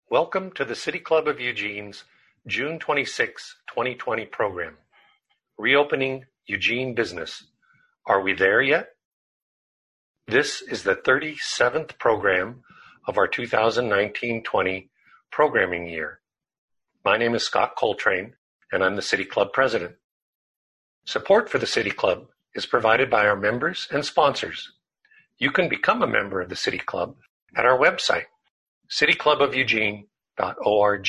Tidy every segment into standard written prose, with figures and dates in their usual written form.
Welcome to the City Club of Eugene's June 26, 2020 program, Reopening Eugene Business. Are we there yet? This is the 37th program of our 2019-20 programming year. My name is Scott Coltrane, and I'm the City Club President. Support for the City Club is provided by our members and sponsors. You can become a member of the City Club at our website, cityclubofeugene.org.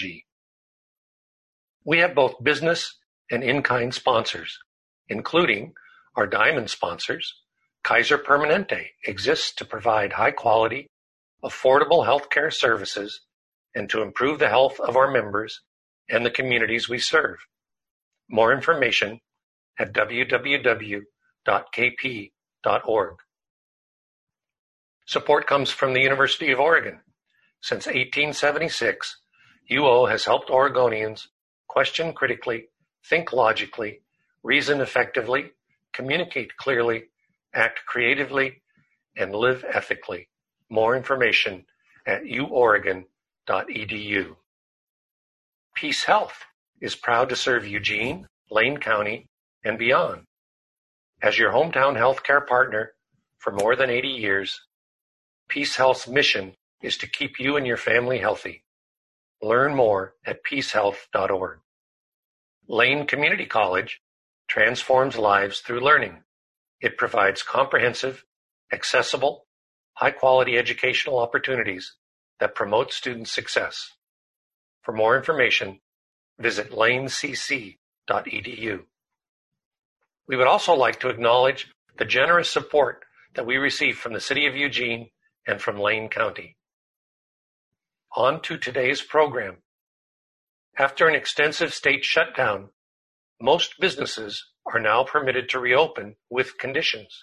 We have both business and in-kind sponsors, including our diamond sponsors. Kaiser Permanente exists to provide high-quality, affordable healthcare services and to improve the health of our members and the communities we serve. More information at www.kp.org. Support comes from the University of Oregon. Since 1876, UO has helped Oregonians question critically, think logically, reason effectively, communicate clearly, act creatively, and live ethically. More information at uoregon.edu. Peace Health is proud to serve Eugene, Lane County, and beyond. As your hometown healthcare partner for more than 80 years, Peace Health's mission is to keep you and your family healthy. Learn more at peacehealth.org. Lane Community College transforms lives through learning. It provides comprehensive, accessible, high-quality educational opportunities that promote student success. For more information, visit lanecc.edu. We would also like to acknowledge the generous support that we receive from the City of Eugene and from Lane County. On to today's program. After an extensive state shutdown, most businesses are now permitted to reopen with conditions.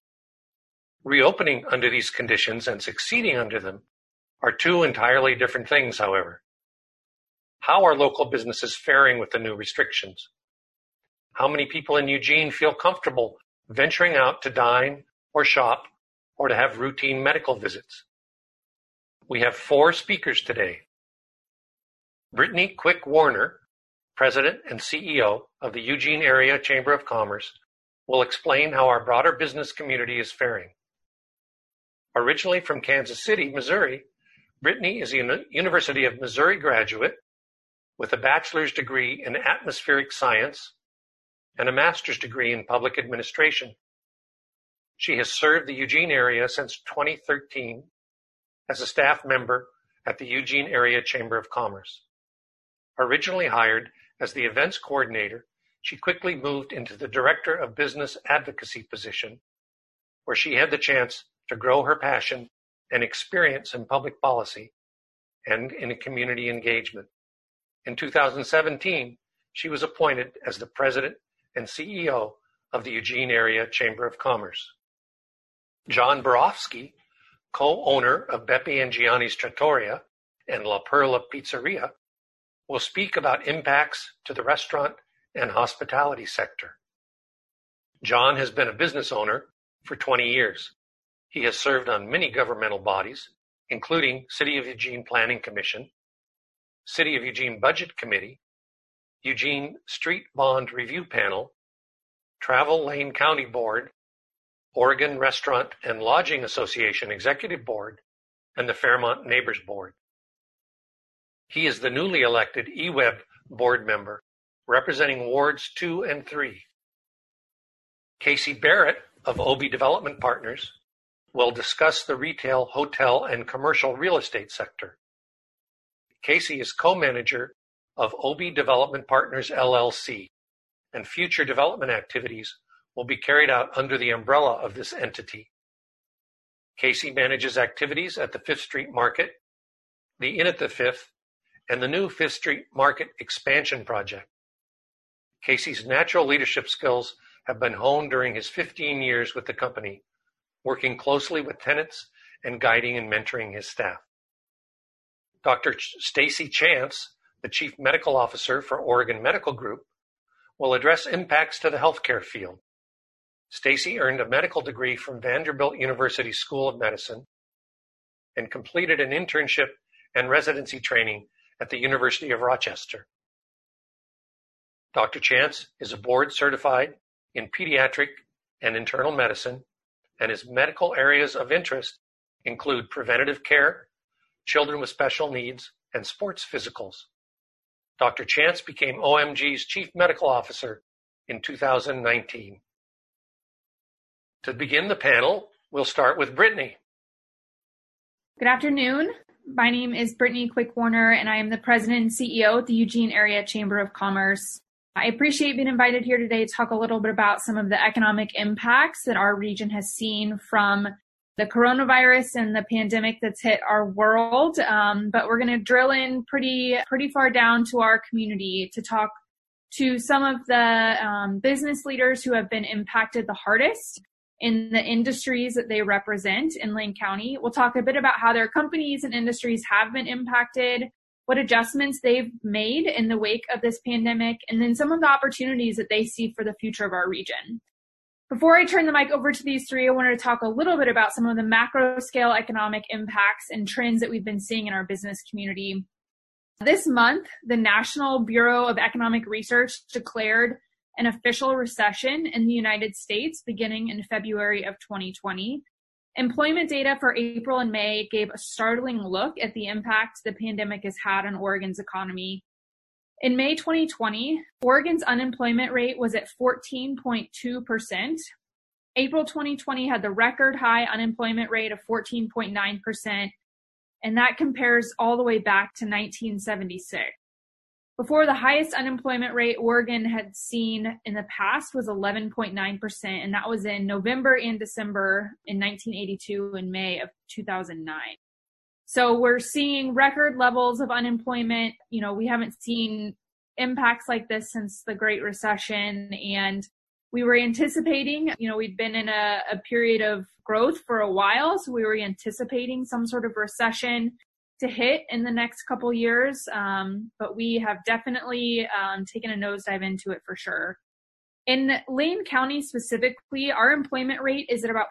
Reopening under these conditions and succeeding under them are two entirely different things, however. How are local businesses faring with the new restrictions? How many people in Eugene feel comfortable venturing out to dine or shop or to have routine medical visits? We have four speakers today. Brittany Quick Warner, President and CEO of the Eugene Area Chamber of Commerce, will explain how our broader business community is faring. Originally from Kansas City, Missouri, Brittany is a University of Missouri graduate with a bachelor's degree in atmospheric science and a master's degree in public administration. She has served the Eugene area since 2013 as a staff member at the Eugene Area Chamber of Commerce. Originally hired as the events coordinator, she quickly moved into the Director of Business Advocacy position, where she had the chance to grow her passion and experience in public policy and in community engagement. In 2017, she was appointed as the President and CEO of the Eugene Area Chamber of Commerce. John Borofsky, co-owner of Beppe and Gianni's Trattoria and La Perla Pizzeria, will speak about impacts to the restaurant and hospitality sector. John has been a business owner for 20 years. He has served on many governmental bodies, including City of Eugene Planning Commission, City of Eugene Budget Committee, Eugene Street Bond Review Panel, Travel Lane County Board, Oregon Restaurant and Lodging Association Executive Board, and the Fairmont Neighbors Board. He is the newly elected eWeb board member representing Wards 2 and 3. Casey Barrett of OB Development Partners will discuss the retail, hotel, and commercial real estate sector. Casey is co-manager of OB Development Partners LLC, and future development activities will be carried out under the umbrella of this entity. Casey manages activities at the Fifth Street Market, the Inn at the Fifth, and the new Fifth Street Market expansion project. Casey's natural leadership skills have been honed during his 15 years with the company, working closely with tenants and guiding and mentoring his staff. Dr. Stacy Chance, the Chief Medical Officer for Oregon Medical Group, will address impacts to the healthcare field. Stacy earned a medical degree from Vanderbilt University School of Medicine and completed an internship and residency training at the University of Rochester. Dr. Chance is a board certified in pediatric and internal medicine, and his medical areas of interest include preventative care, children with special needs, and sports physicals. Dr. Chance became OMG's Chief Medical Officer in 2019. To begin the panel, we'll start with Brittany. Good afternoon. My name is Brittany Quick-Warner, and I am the President and CEO at the Eugene Area Chamber of Commerce. I appreciate being invited here today to talk a little bit about some of the economic impacts that our region has seen from the coronavirus and the pandemic that's hit our world. But we're going to drill in pretty far down to our community to talk to some of the business leaders who have been impacted the hardest in the industries that they represent in Lane County. We'll talk a bit about how their companies and industries have been impacted, what adjustments they've made in the wake of this pandemic, and then some of the opportunities that they see for the future of our region. Before I turn the mic over to these three, I wanted to talk a little bit about some of the macro scale economic impacts and trends that we've been seeing in our business community. This month, the National Bureau of Economic Research declared an official recession in the United States beginning in February of 2020. Employment data for April and May gave a startling look at the impact the pandemic has had on Oregon's economy. In May 2020, Oregon's unemployment rate was at 14.2%. April 2020 had the record high unemployment rate of 14.9%, and that compares all the way back to 1976. Before, the highest unemployment rate Oregon had seen in the past was 11.9%, and that was in November and December in 1982 and May of 2009. So we're seeing record levels of unemployment. We haven't seen impacts like this since the Great Recession, and we were anticipating, we'd been in a period of growth for a while, so we were anticipating some sort of recession to hit in the next couple years, but we have definitely taken a nosedive into it for sure. In Lane County specifically, our employment rate is at about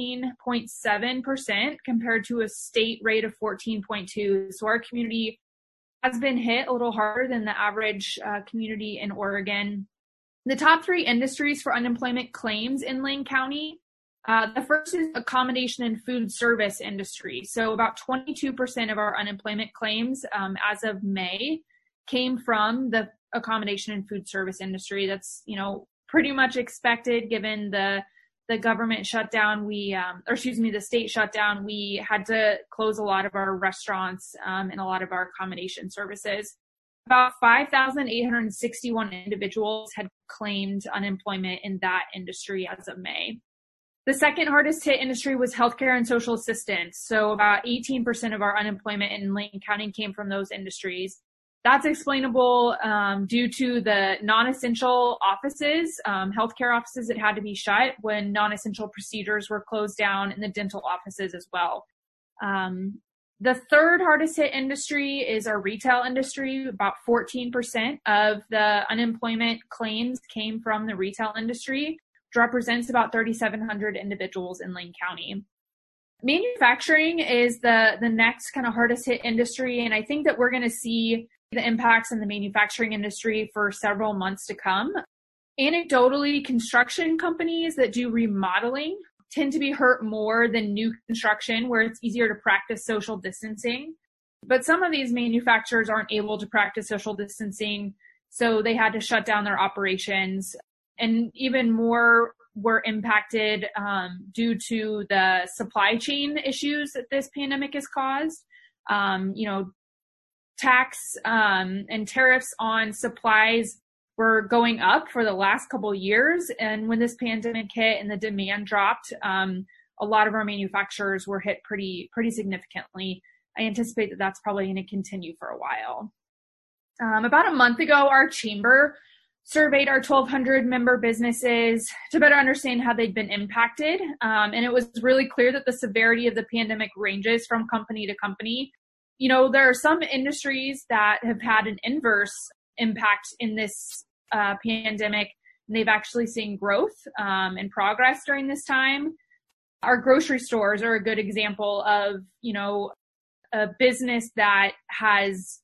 14.7% compared to a state rate of 14.2%. So our community has been hit a little harder than the average community in Oregon. The top three industries for unemployment claims in Lane County, the first is accommodation and food service industry. So about 22% of our unemployment claims as of May came from the accommodation and food service industry. That's, pretty much expected given the government shutdown. The state shutdown. We had to close a lot of our restaurants and a lot of our accommodation services. About 5,861 individuals had claimed unemployment in that industry as of May. The second hardest hit industry was healthcare and social assistance. So about 18% of our unemployment in Lane County came from those industries. That's explainable due to the non-essential offices, healthcare offices that had to be shut when non-essential procedures were closed down, and the dental offices as well. The third hardest hit industry is our retail industry. About 14% of the unemployment claims came from the retail industry, which represents about 3,700 individuals in Lane County. Manufacturing is the next kind of hardest hit industry, and I think that we're going to see the impacts in the manufacturing industry for several months to come. Anecdotally, construction companies that do remodeling tend to be hurt more than new construction, where it's easier to practice social distancing. But some of these manufacturers aren't able to practice social distancing, so they had to shut down their operations. And even more were impacted due to the supply chain issues that this pandemic has caused. Tax and tariffs on supplies were going up for the last couple of years. And when this pandemic hit and the demand dropped, a lot of our manufacturers were hit pretty significantly. I anticipate that that's probably going to continue for a while. About a month ago, our chamber surveyed our 1,200 member businesses to better understand how they'd been impacted. And it was really clear that the severity of the pandemic ranges from company to company. There are some industries that have had an inverse impact in this pandemic, and they've actually seen growth and progress during this time. Our grocery stores are a good example of, a business that has,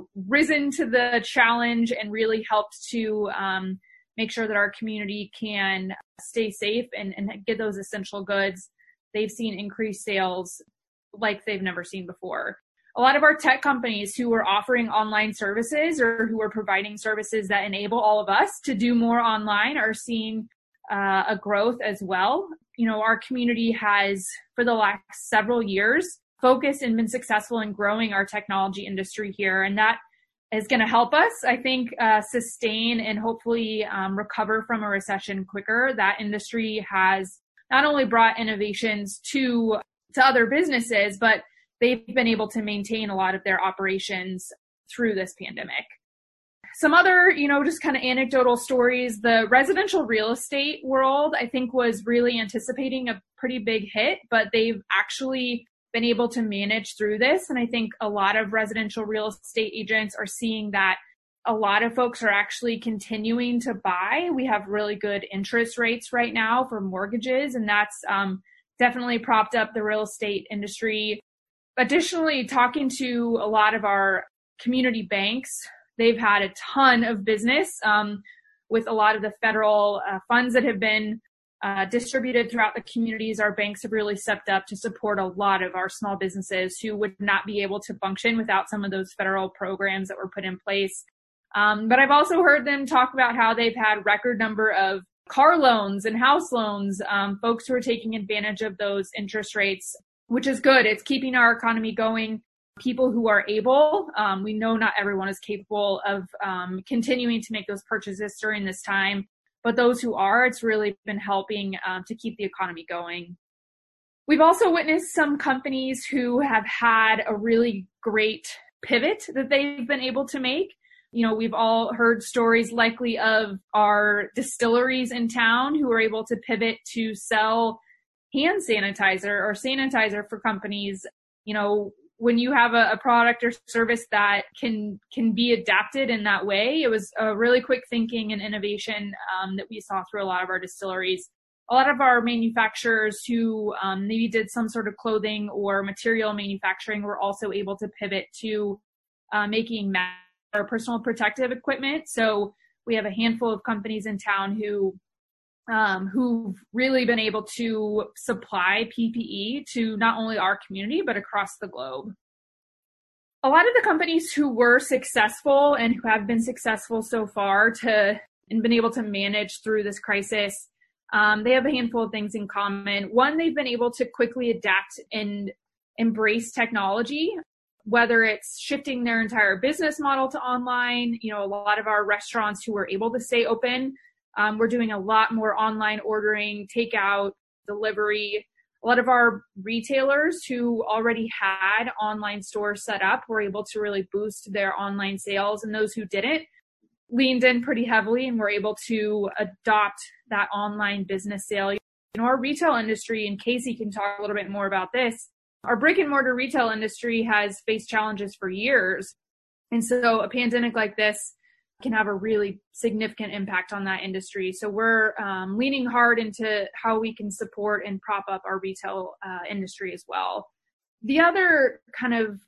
risen to the challenge and really helped to make sure that our community can stay safe and get those essential goods. They've seen increased sales like they've never seen before. A lot of our tech companies who are offering online services or who are providing services that enable all of us to do more online are seeing a growth as well. Our community has, for the last several years, focused and been successful in growing our technology industry here. And that is going to help us, I think, sustain and hopefully recover from a recession quicker. That industry has not only brought innovations to other businesses, but they've been able to maintain a lot of their operations through this pandemic. Some other, just kind of anecdotal stories. The residential real estate world, I think, was really anticipating a pretty big hit, but they've actually been able to manage through this. And I think a lot of residential real estate agents are seeing that a lot of folks are actually continuing to buy. We have really good interest rates right now for mortgages, and that's definitely propped up the real estate industry. Additionally, talking to a lot of our community banks, they've had a ton of business with a lot of the federal funds that have been distributed throughout the communities. Our banks have really stepped up to support a lot of our small businesses who would not be able to function without some of those federal programs that were put in place. But I've also heard them talk about how they've had record number of car loans and house loans, folks who are taking advantage of those interest rates, which is good. It's keeping our economy going. People who are able, we know not everyone is capable of continuing to make those purchases during this time, but those who are, it's really been helping to keep the economy going. We've also witnessed some companies who have had a really great pivot that they've been able to make. We've all heard stories likely of our distilleries in town who are able to pivot to sell hand sanitizer or sanitizer for companies. When you have a product or service that can be adapted in that way, it was a really quick thinking and innovation that we saw through a lot of our distilleries. A lot of our manufacturers who maybe did some sort of clothing or material manufacturing were also able to pivot to making masks or personal protective equipment. So we have a handful of companies in town who've really been able to supply PPE to not only our community, but across the globe. A lot of the companies who were successful and who have been successful so far and been able to manage through this crisis, they have a handful of things in common. One, they've been able to quickly adapt and embrace technology, whether it's shifting their entire business model to online. A lot of our restaurants who were able to stay open, we're doing a lot more online ordering, takeout, delivery. A lot of our retailers who already had online stores set up were able to really boost their online sales, and those who didn't leaned in pretty heavily and were able to adopt that online business sale. Our retail industry, and Casey can talk a little bit more about this, our brick and mortar retail industry has faced challenges for years. And so a pandemic like this can have a really significant impact on that industry. So we're leaning hard into how we can support and prop up our retail industry as well. The other kind of,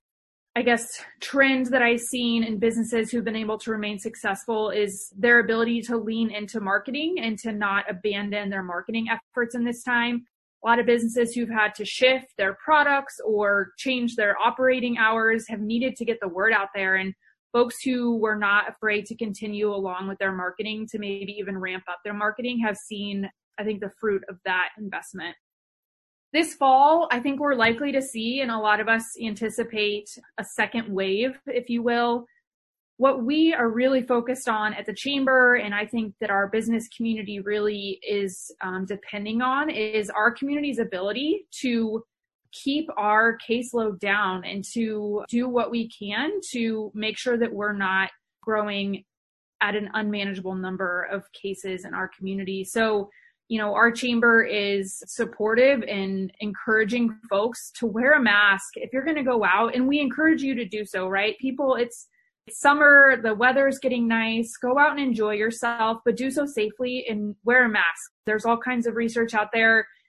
trend that I've seen in businesses who've been able to remain successful is their ability to lean into marketing and to not abandon their marketing efforts in this time. A lot of businesses who've had to shift their products or change their operating hours have needed to get the word out there, and folks who were not afraid to continue along with their marketing to maybe even ramp up their marketing have seen, I think, the fruit of that investment. This fall, I think we're likely to see, and a lot of us anticipate, a second wave, if you will. What we are really focused on at the Chamber, and I think that our business community really is depending on, is our community's ability to keep our caseload down and to do what we can to make sure that we're not growing at an unmanageable number of cases in our community. So, our chamber is supportive and encouraging folks to wear a mask if you're going to go out, and we encourage you to do so, right? People, it's summer, the weather's getting nice, go out and enjoy yourself, but do so safely and wear a mask. There's all kinds of research out there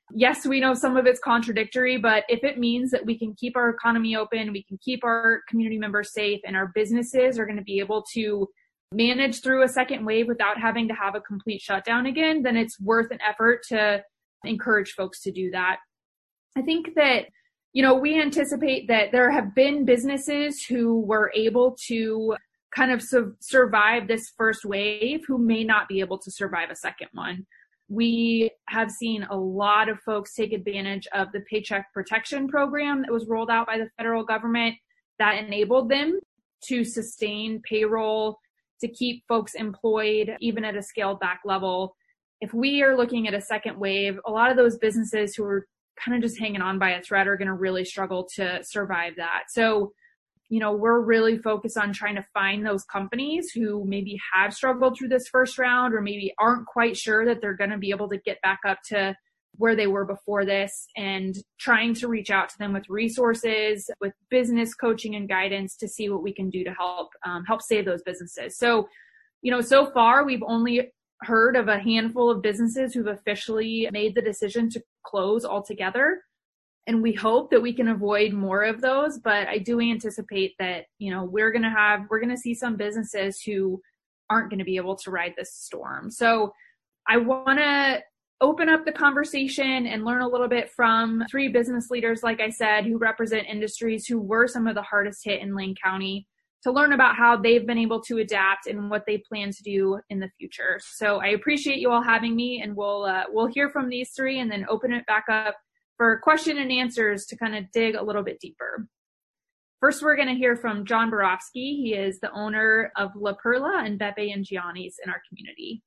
yes, we know some of it's contradictory, but if it means that we can keep our economy open, we can keep our community members safe, and our businesses are going to be able to manage through a second wave without having to have a complete shutdown again, then it's worth an effort to encourage folks to do that. I think that, we anticipate that there have been businesses who were able to kind of survive this first wave who may not be able to survive a second one. We have seen a lot of folks take advantage of the Paycheck Protection Program that was rolled out by the federal government that enabled them to sustain payroll, to keep folks employed, even at a scaled back level. If we are looking at a second wave, a lot of those businesses who are kind of just hanging on by a thread are going to really struggle to survive that. So, we're really focused on trying to find those companies who maybe have struggled through this first round or maybe aren't quite sure that they're going to be able to get back up to where they were before this, and trying to reach out to them with resources, with business coaching and guidance to see what we can do to help save those businesses. So, so far we've only heard of a handful of businesses who've officially made the decision to close altogether. And we hope that we can avoid more of those, but I do anticipate that, we're going to see some businesses who aren't going to be able to ride this storm. So I want to open up the conversation and learn a little bit from three business leaders, like I said, who represent industries who were some of the hardest hit in Lane County, to learn about how they've been able to adapt and what they plan to do in the future. So I appreciate you all having me, and we'll hear from these three and then open it back up for question and answers to kind of dig a little bit deeper. First, we're going to hear from John Borofsky. He is the owner of La Perla and Beppe and Gianni's in our community.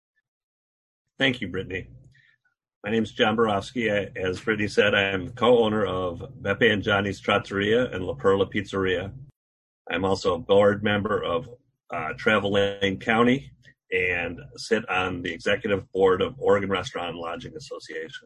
Thank you, Brittany. My name is John Borofsky. As Brittany said, I am the co-owner of Beppe and Gianni's Trattoria and La Perla Pizzeria. I'm also a board member of Travel Lane County and sit on the executive board of Oregon Restaurant and Lodging Association.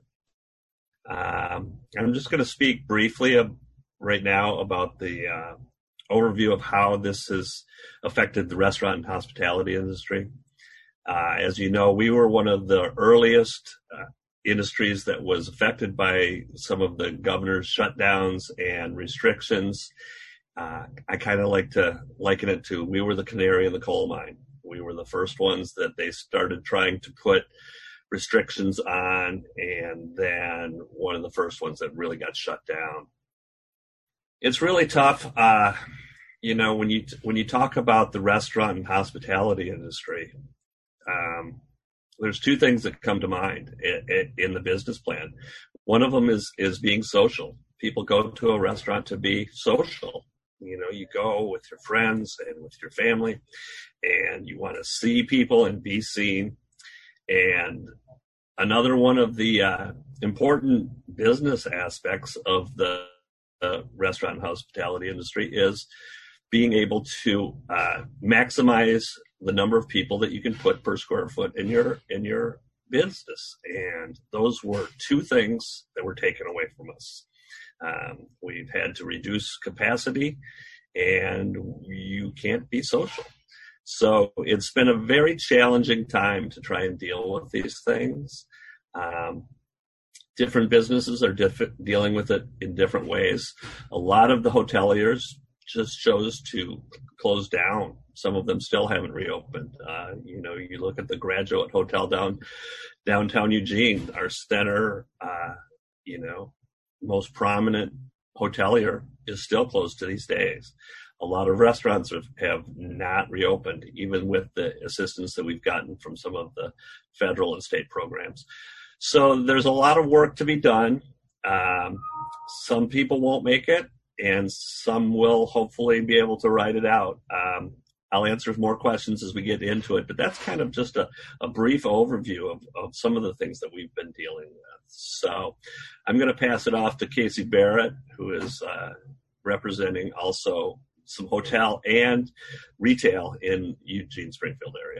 I'm just going to speak briefly right now about the overview of how this has affected the restaurant and hospitality industry. As you know, we were one of the earliest industries that was affected by some of the governor's shutdowns and restrictions. I kind of like to liken it to, we were the canary in the coal mine. We were the first ones that they started trying to put restrictions on, and then one of the first ones that really got shut down. It's really tough, when you talk about the restaurant and hospitality industry. There's two things that come to mind in the business plan. One of them is being social. People go to a restaurant to be social. You go with your friends and with your family, and you want to see people and be seen. And another one of the important business aspects of the restaurant and hospitality industry is being able to maximize the number of people that you can put per square foot in your business. And those were two things that were taken away from us. We've had to reduce capacity, and you can't be social. So it's been a very challenging time to try and deal with these things. Different businesses are dealing with it in different ways. A lot of the hoteliers just chose to close down. Some of them still haven't reopened. You look at the Graduate Hotel downtown Eugene, our center, most prominent hotelier is still closed to these days. A lot of restaurants have not reopened, even with the assistance that we've gotten from some of the federal and state programs. So there's a lot of work to be done. Some people won't make it, and some will hopefully be able to ride it out. I'll answer more questions as we get into it, but that's kind of just a brief overview of some of the things that we've been dealing with. So I'm going to pass it off to Casey Barrett, who is representing also some hotel and retail in Eugene, Springfield area.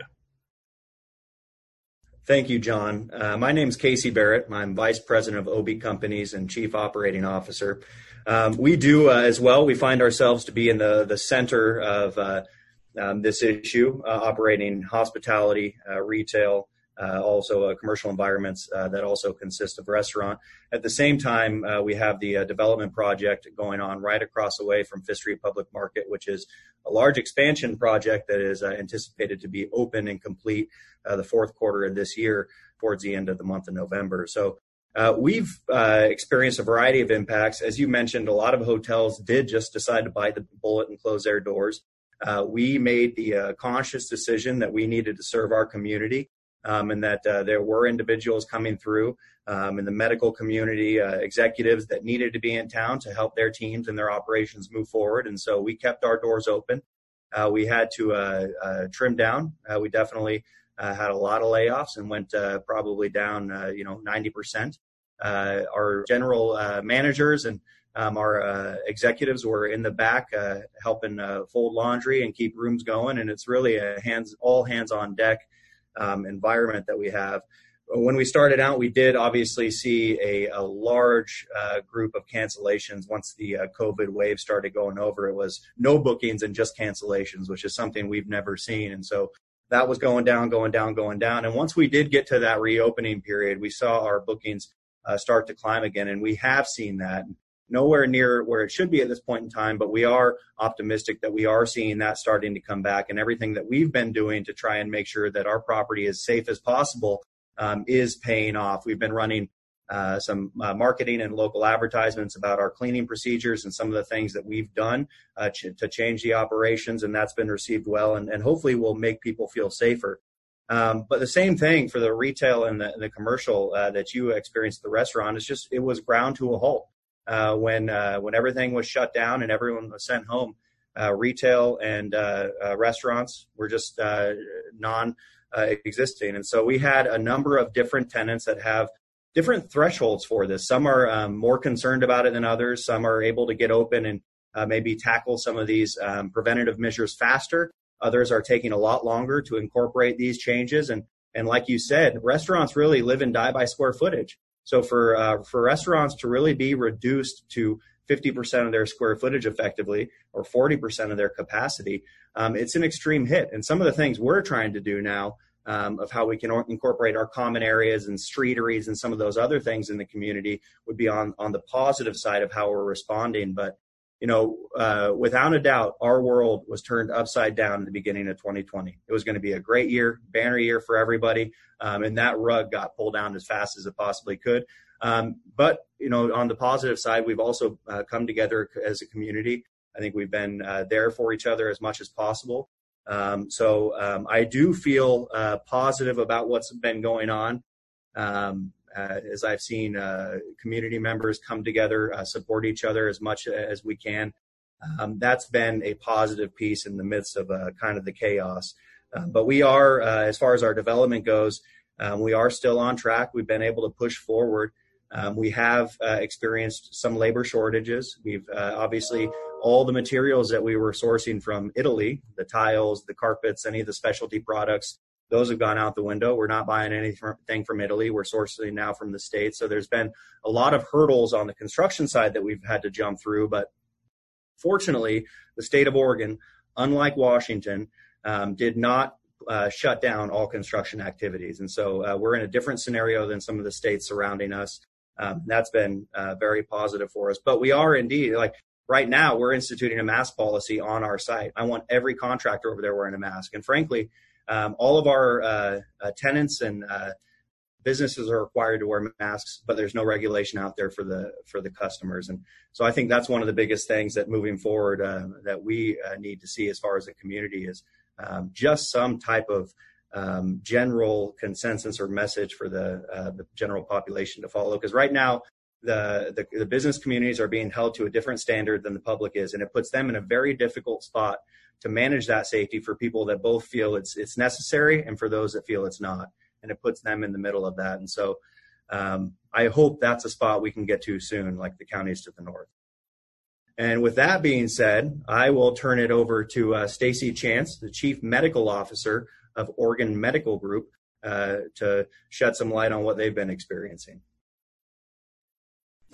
Thank you, John. My name is Casey Barrett. I'm Vice President of OB Companies and Chief Operating Officer. We do as well. We find ourselves to be in the center of this issue, operating hospitality, retail, also commercial environments that also consist of restaurant. At the same time, we have the development project going on right across the way from Fifth Street Public Market, which is a large expansion project that is anticipated to be open and complete the fourth quarter of this year towards the end of the month of November. So we've experienced a variety of impacts. As you mentioned, a lot of hotels did just decide to bite the bullet and close their doors. We made the conscious decision that we needed to serve our community. And that there were individuals coming through in the medical community, executives that needed to be in town to help their teams and their operations move forward. And so we kept our doors open. We had to trim down. We definitely had a lot of layoffs and went probably down, 90%. Our general managers and our executives were in the back helping fold laundry and keep rooms going. And it's really a all hands on deck environment that we have. When we started out, we did obviously see a large group of cancellations. Once the COVID wave started going over, it was no bookings and just cancellations, which is something we've never seen. And so that was going down. And once we did get to that reopening period, we saw our bookings start to climb again. And we have seen that. Nowhere near where it should be at this point in time, but we are optimistic that we are seeing that starting to come back, and everything that we've been doing to try and make sure that our property is safe as possible is paying off. We've been running some marketing and local advertisements about our cleaning procedures and some of the things that we've done to change the operations, and that's been received well, and hopefully will make people feel safer. But the same thing for the retail and the commercial that you experienced at the restaurant is it was ground to a halt. When everything was shut down and everyone was sent home, retail and restaurants were just non-existing. And so we had a number of different tenants that have different thresholds for this. Some are more concerned about it than others. Some are able to get open and maybe tackle some of these preventative measures faster. Others are taking a lot longer to incorporate these changes. And like you said, restaurants really live and die by square footage. So for restaurants to really be reduced to 50% of their square footage effectively, or 40% of their capacity, it's an extreme hit. And some of the things we're trying to do now of how we can incorporate our common areas and streeteries and some of those other things in the community would be on the positive side of how we're responding. But without a doubt, our world was turned upside down in the beginning of 2020. It was going to be a great year, banner year for everybody, and that rug got pulled down as fast as it possibly could. But on the positive side, we've also come together as a community. I think we've been there for each other as much as possible. So I do feel positive about what's been going on. As I've seen community members come together, support each other as much as we can. That's been a positive piece in the midst of kind of the chaos. But we are, as far as our development goes, we are still on track. We've been able to push forward. We have experienced some labor shortages. We've obviously all the materials that we were sourcing from Italy, the tiles, the carpets, any of the specialty products, those have gone out the window. We're not buying anything from Italy. We're sourcing now from the States. So there's been a lot of hurdles on the construction side that we've had to jump through. But fortunately, the state of Oregon, unlike Washington, did not shut down all construction activities. And so we're in a different scenario than some of the states surrounding us. That's been very positive for us. But we are indeed, right now, we're instituting a mask policy on our site. I want every contractor over there wearing a mask. And frankly, all of our tenants and businesses are required to wear masks, but there's no regulation out there for the customers. And so I think that's one of the biggest things that moving forward that we need to see as far as the community is just some type of general consensus or message for the general population to follow. Because right now, the business communities are being held to a different standard than the public is, and it puts them in a very difficult spot to manage that safety for people that both feel it's necessary and for those that feel it's not. And it puts them in the middle of that. And so I hope that's a spot we can get to soon, like the counties to the north. And with that being said, I will turn it over to Stacy Chance, the Chief Medical Officer of Oregon Medical Group, to shed some light on what they've been experiencing.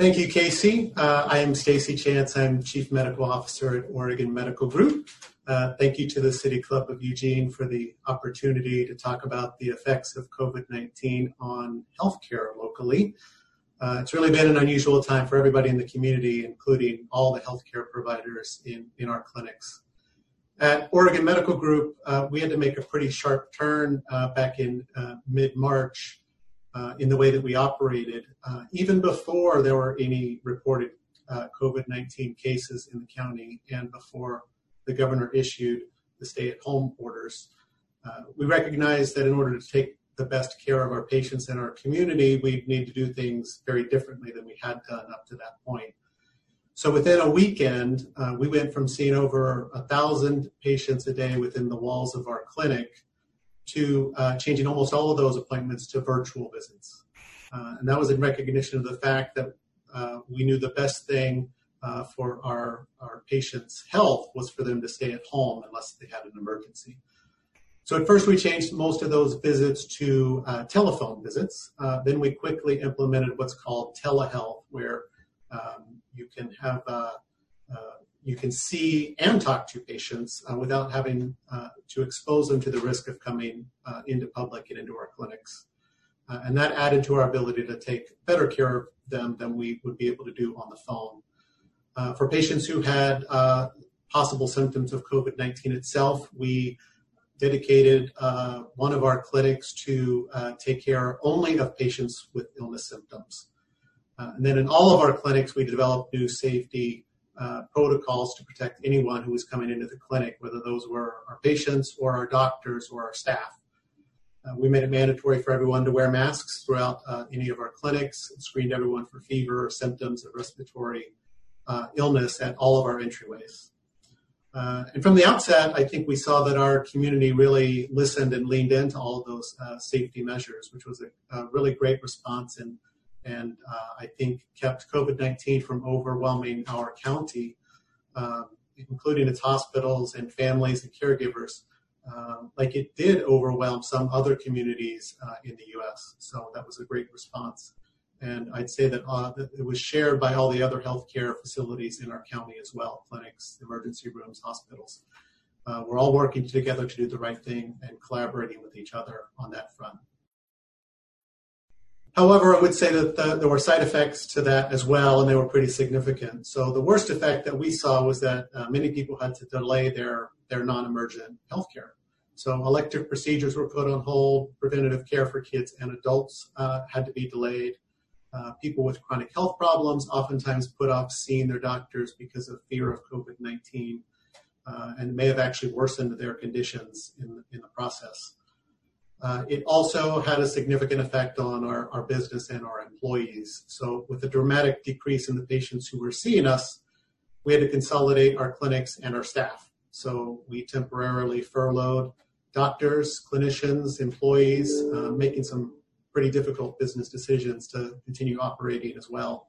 Thank you, Casey. I am Stacy Chance. I'm Chief Medical Officer at Oregon Medical Group. Thank you to the City Club of Eugene for the opportunity to talk about the effects of COVID-19 on healthcare locally. It's really been an unusual time for everybody in the community, including all the healthcare providers in our clinics. At Oregon Medical Group, we had to make a pretty sharp turn back in mid-March in the way that we operated, even before there were any reported COVID-19 cases in the county and before the governor issued the stay-at-home orders. We recognized that in order to take the best care of our patients and our community, we need to do things very differently than we had done up to that point. So within a weekend, we went from seeing over 1,000 patients a day within the walls of our clinic to changing almost all of those appointments to virtual visits. And that was in recognition of the fact that we knew the best thing for our patients' health was for them to stay at home unless they had an emergency. So at first we changed most of those visits to telephone visits. Then we quickly implemented what's called telehealth, where you can have you can see and talk to patients without having to expose them to the risk of coming into public and into our clinics. And that added to our ability to take better care of them than we would be able to do on the phone. For patients who had possible symptoms of COVID-19 itself, we dedicated one of our clinics to take care only of patients with illness symptoms. And then in all of our clinics, we developed new safety protocols to protect anyone who was coming into the clinic, whether those were our patients or our doctors or our staff. We made it mandatory for everyone to wear masks throughout any of our clinics, and screened everyone for fever or symptoms of respiratory illness at all of our entryways. And from the outset, I think we saw that our community really listened and leaned into all of those safety measures, which was a really great response and I think kept COVID-19 from overwhelming our county, including its hospitals and families and caregivers, like it did overwhelm some other communities in the U.S. So that was a great response. And I'd say that it was shared by all the other healthcare facilities in our county as well, clinics, emergency rooms, hospitals. We're all working together to do the right thing and collaborating with each other on that front. However, I would say that there were side effects to that as well, and they were pretty significant. So the worst effect that we saw was that many people had to delay their non-emergent healthcare. So elective procedures were put on hold, preventative care for kids and adults had to be delayed. People with chronic health problems oftentimes put off seeing their doctors because of fear of COVID-19 and may have actually worsened their conditions in the process. It also had a significant effect on our business and our employees. So with a dramatic decrease in the patients who were seeing us, we had to consolidate our clinics and our staff. So we temporarily furloughed doctors, clinicians, employees, making some pretty difficult business decisions to continue operating as well.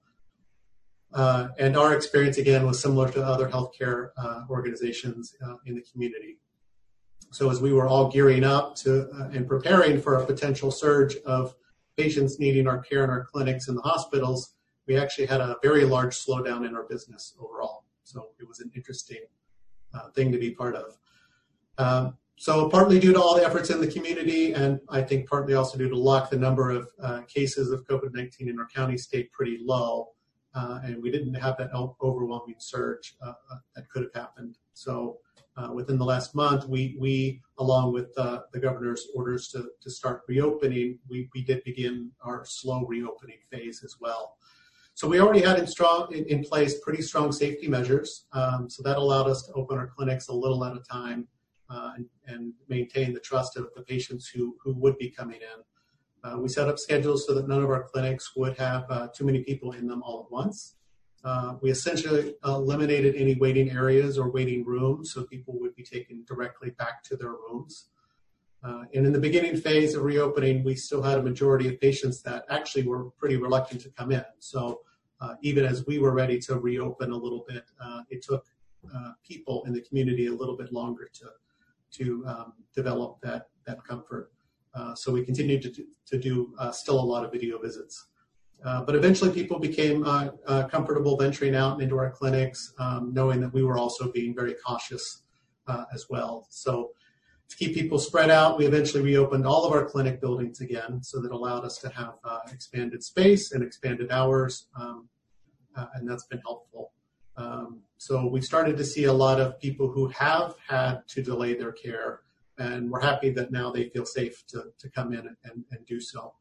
And our experience, again, was similar to other healthcare organizations in the community. So as we were all gearing up to and preparing for a potential surge of patients needing our care in our clinics and the hospitals, we actually had a very large slowdown in our business overall. So it was an interesting thing to be part of. So partly due to all the efforts in the community, and I think partly also due to luck, the number of cases of COVID-19 in our county stayed pretty low, and we didn't have that overwhelming surge that could have happened. So within the last month, we along with the governor's orders to start reopening, we did begin our slow reopening phase as well. So we already had in place pretty strong safety measures, so that allowed us to open our clinics a little at a time and maintain the trust of the patients who would be coming in. We set up schedules so that none of our clinics would have too many people in them all at once. We essentially eliminated any waiting areas or waiting rooms, so people would be taken directly back to their rooms. And in the beginning phase of reopening, we still had a majority of patients that actually were pretty reluctant to come in. So even as we were ready to reopen a little bit, it took people in the community a little bit longer to develop that comfort. So we continued to do still a lot of video visits. But eventually people became comfortable venturing out into our clinics, knowing that we were also being very cautious as well. So to keep people spread out, we eventually reopened all of our clinic buildings again, so that allowed us to have expanded space and expanded hours, and that's been helpful. So we started to see a lot of people who have had to delay their care, and we're happy that now they feel safe to come in and do so.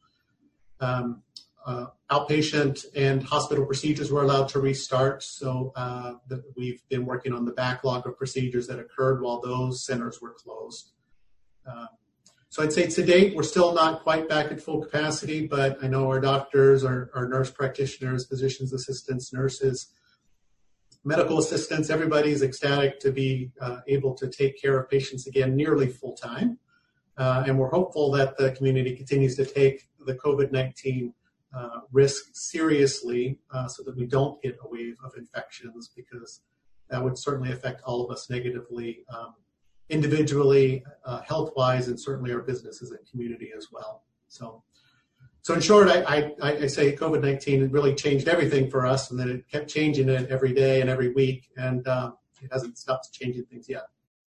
Outpatient and hospital procedures were allowed to restart, so we've been working on the backlog of procedures that occurred while those centers were closed. So I'd say to date, we're still not quite back at full capacity, but I know our doctors, our nurse practitioners, physicians assistants, nurses, medical assistants, everybody's ecstatic to be able to take care of patients again nearly full time. And we're hopeful that the community continues to take the COVID-19 risk seriously so that we don't get a wave of infections, because that would certainly affect all of us negatively, individually, health-wise, and certainly our businesses and community as well. So in short, I say COVID-19 really changed everything for us, and then it kept changing it every day and every week, and it hasn't stopped changing things yet.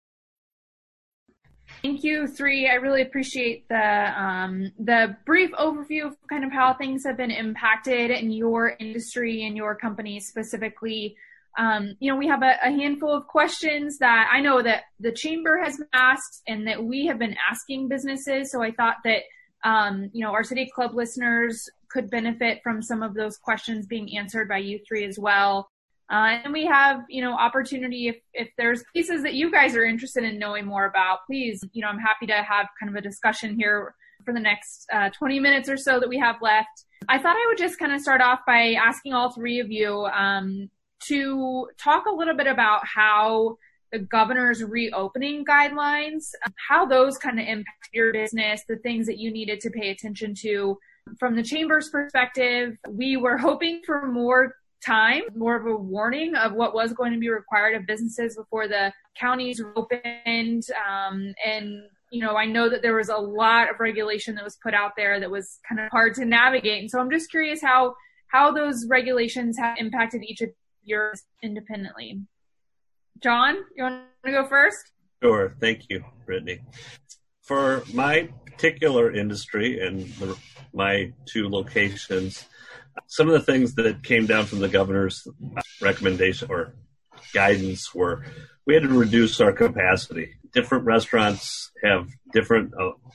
Thank you, Sri. I really appreciate the brief overview of kind of how things have been impacted in your industry and your company specifically. We have a handful of questions that I know that the Chamber has been asked and that we have been asking businesses. So I thought that, our City Club listeners could benefit from some of those questions being answered by you three as well. And we have, opportunity if there's pieces that you guys are interested in knowing more about, please, I'm happy to have kind of a discussion here for the next 20 minutes or so that we have left. I thought I would just kind of start off by asking all three of you to talk a little bit about how the governor's reopening guidelines, how those kind of impact your business, the things that you needed to pay attention to. From the Chamber's perspective, we were hoping for more time, more of a warning of what was going to be required of businesses before the counties opened. I know that there was a lot of regulation that was put out there that was kind of hard to navigate. And so I'm just curious how those regulations have impacted each of yours independently. John, you want to go first? Sure. Thank you, Brittany. For my particular industry and my two locations, some of the things that came down from the governor's recommendation or guidance were we had to reduce our capacity. Different restaurants have different,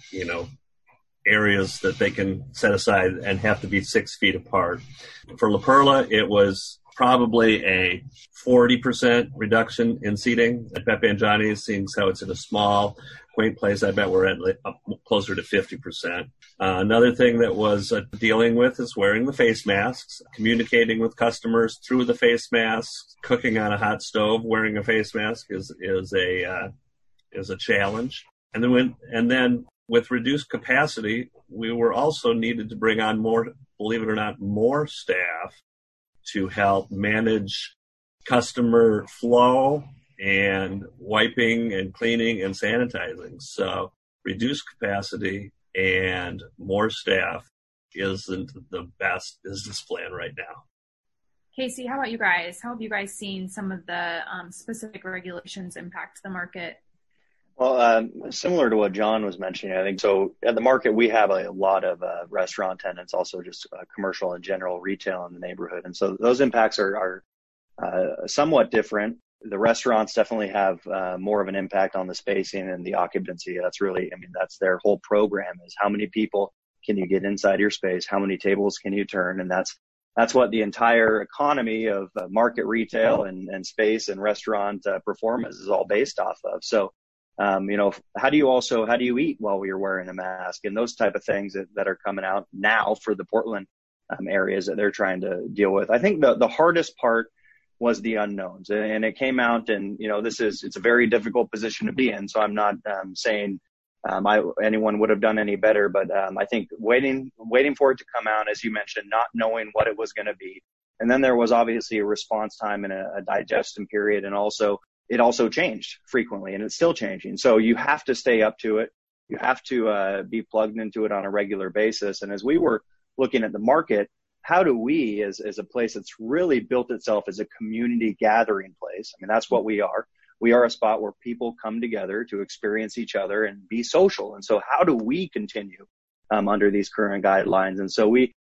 areas that they can set aside and have to be 6 feet apart. For La Perla, it was probably a 40% reduction in seating. At Pepe and Johnny's, seeing how it's in a small, quaint place, I bet we're at closer to 50%. Another thing that was dealing with is wearing the face masks, communicating with customers through the face masks, cooking on a hot stove, wearing a face mask is a challenge. And then with reduced capacity, we were also needed to bring on more, believe it or not, more staff to help manage customer flow and wiping and cleaning and sanitizing. So reduced capacity and more staff isn't the best business plan right now. Casey, how about you guys? How have you guys seen some of the specific regulations impact the market? Well, similar to what John was mentioning, I think so. At the market, we have a lot of restaurant tenants, also just commercial and general retail in the neighborhood. And so those impacts are somewhat different. The restaurants definitely have more of an impact on the spacing and the occupancy. That's their whole program is how many people can you get inside your space? How many tables can you turn? And that's what the entire economy of market retail and space and restaurant performance is all based off of. So, how do you eat while you're wearing a mask and those type of things that are coming out now for the Portland areas that they're trying to deal with. I think the hardest part was the unknowns, and it came out, and it's a very difficult position to be in. So I'm not saying anyone would have done any better, but I think waiting for it to come out, as you mentioned, not knowing what it was going to be, and then there was obviously a response time and a digestion period, and it also changed frequently, and it's still changing. So you have to stay up to it. You have to be plugged into it on a regular basis. And as we were looking at the market, how do we, as a place that's really built itself as a community gathering place, I mean, that's what we are. We are a spot where people come together to experience each other and be social. And so how do we continue under these current guidelines? And so we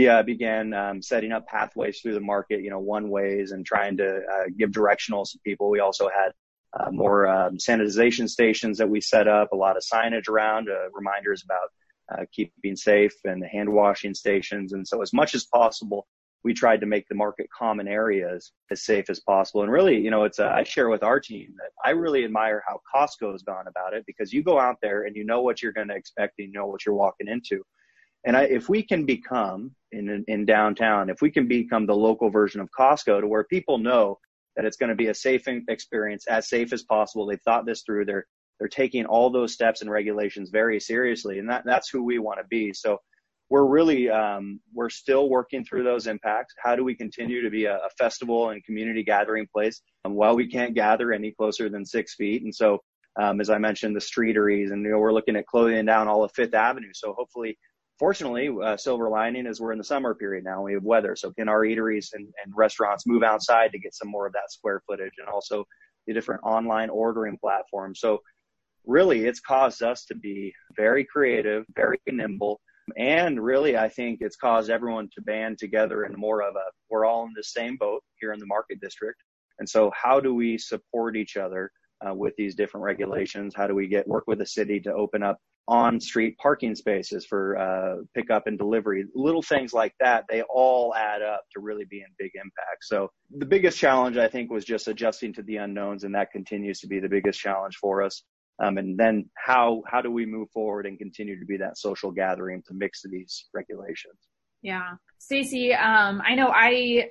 began setting up pathways through the market, one ways, and trying to give directionals to people. We also had more sanitization stations that we set up, a lot of signage around, reminders about keeping safe, and the hand washing stations. And so as much as possible, we tried to make the market common areas as safe as possible. And really, I share with our team that I really admire how Costco has gone about it, because you go out there and you know what you're going to expect and you know what you're walking into. And if we can become in downtown, if we can become the local version of Costco, to where people know that it's going to be a safe experience, as safe as possible. They've thought this through. They're taking all those steps and regulations very seriously, and that's who we want to be. So we're really we're still working through those impacts. How do we continue to be a festival and community gathering place while we can't gather any closer than 6 feet? And so, as I mentioned, the streeteries, and we're looking at closing down all of Fifth Avenue. So hopefully, fortunately, silver lining is we're in the summer period now. We have weather. So can our eateries and restaurants move outside to get some more of that square footage, and also the different online ordering platforms. So really, it's caused us to be very creative, very nimble. And really, I think it's caused everyone to band together in more of we're all in the same boat here in the Market District. And so how do we support each other with these different regulations? How do we work with the city to open up on-street parking spaces for pickup and delivery? Little things like that, they all add up to really being big impact. So the biggest challenge, I think, was just adjusting to the unknowns, and that continues to be the biggest challenge for us. And then how do we move forward and continue to be that social gathering to mix these regulations? Yeah. Stacy, I know I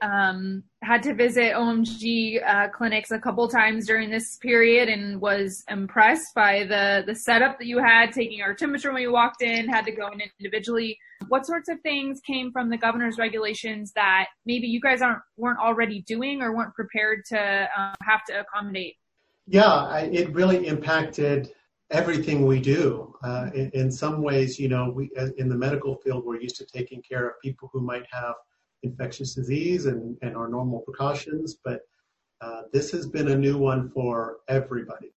had to visit OMG clinics a couple times during this period and was impressed by the setup that you had, taking our temperature when we walked in, had to go in individually. What sorts of things came from the governor's regulations that maybe you guys weren't already doing or weren't prepared to have to accommodate? Yeah, it really impacted everything we do. In some ways, we in the medical field, we're used to taking care of people who might have infectious disease and our normal precautions, but this has been a new one for everybody.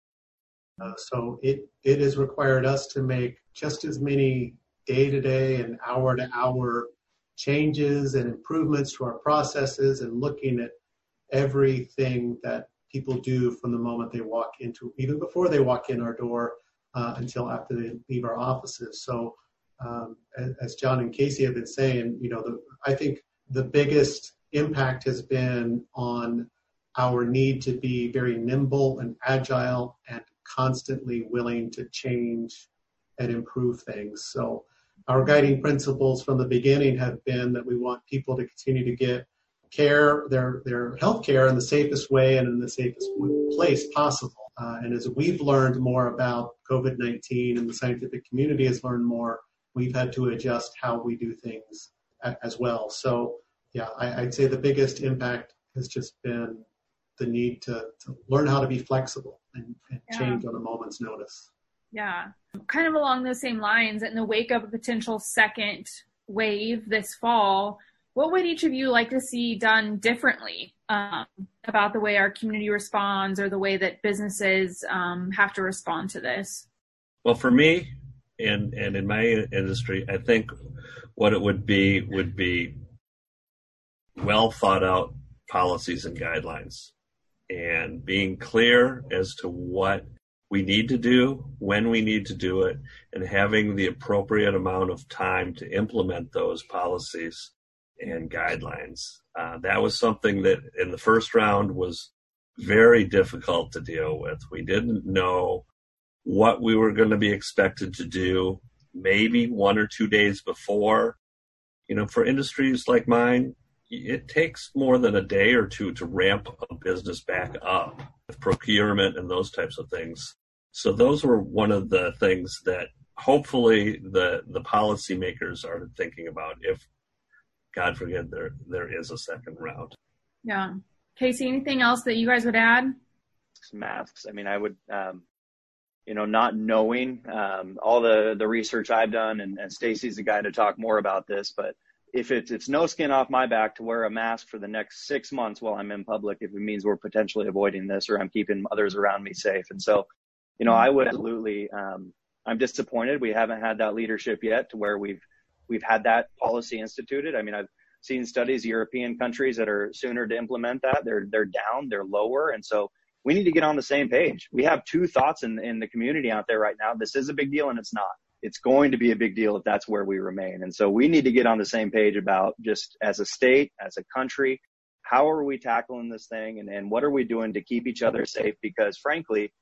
So it has required us to make just as many day-to-day and hour-to-hour changes and improvements to our processes, and looking at everything that people do from the moment they walk into, even before they walk in our door, until after they leave our offices. So as John and Casey have been saying, I think the biggest impact has been on our need to be very nimble and agile and constantly willing to change and improve things. So our guiding principles from the beginning have been that we want people to continue to get care, their health care, in the safest way and in the safest place possible. And as we've learned more about COVID-19 and the scientific community has learned more, we've had to adjust how we do things as well. So, yeah, I'd say the biggest impact has just been the need to learn how to be flexible and change on a moment's notice. Yeah, kind of along those same lines, in the wake of a potential second wave this fall, what would each of you like to see done differently about the way our community responds, or the way that businesses have to respond to this? Well, for me, and in my industry, I think what it would be well thought out policies and guidelines, and being clear as to what we need to do, when we need to do it, and having the appropriate amount of time to implement those policies and guidelines. That was something that in the first round was very difficult to deal with. We didn't know what we were going to be expected to do maybe 1 or 2 days before. For industries like mine, it takes more than a day or two to ramp a business back up with procurement and those types of things. So those were one of the things that hopefully the policymakers are thinking about if, God forbid, there is a second round. Yeah. Casey, anything else that you guys would add? Masks. I mean, I would, not knowing all the research I've done, and Stacy's the guy to talk more about this, but if it's no skin off my back to wear a mask for the next 6 months while I'm in public, if it means we're potentially avoiding this or I'm keeping others around me safe. And so, I would absolutely, I'm disappointed we haven't had that leadership yet to where we've had that policy instituted. I mean, I've seen studies, European countries that are sooner to implement that. They're down, they're lower. And so we need to get on the same page. We have two thoughts in the community out there right now. This is a big deal and it's not. It's going to be a big deal if that's where we remain. And so we need to get on the same page about, just as a state, as a country, how are we tackling this thing and what are we doing to keep each other safe? Because frankly,